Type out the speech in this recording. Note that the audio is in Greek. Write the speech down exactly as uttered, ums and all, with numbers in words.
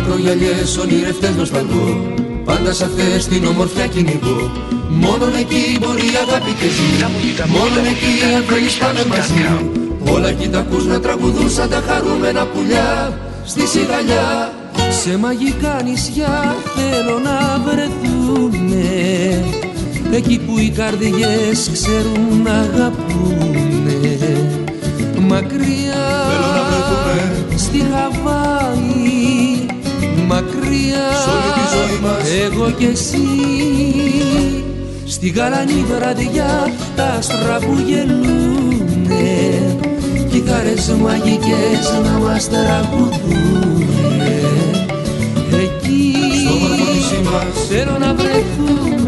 ακρογιαλιές ονειρευτές νοσταλγώ, πάντα σ' αυτές την ομορφιά κυνηγώ. Μόνον εκεί μπορεί η αγάπη και ζει, μόνον εκεί αν θέλεις πάμε μαζί. Όλα εκεί τα ακούς να τραγουδούν σαν τα χαρούμενα πουλιά στη σιγαλιά. Σε μαγικά νησιά θέλω να βρεθούνε, εκεί που οι καρδιές ξέρουν να αγαπούνε. Μακριά στη Χαβάη, μακριά εγώ κι εσύ, στη γαλανή βραδιά τα άστρα που γελούνε, κιθάρες μαγικές να μας τραγουδούνε. Εκεί θέλω να βρεθούν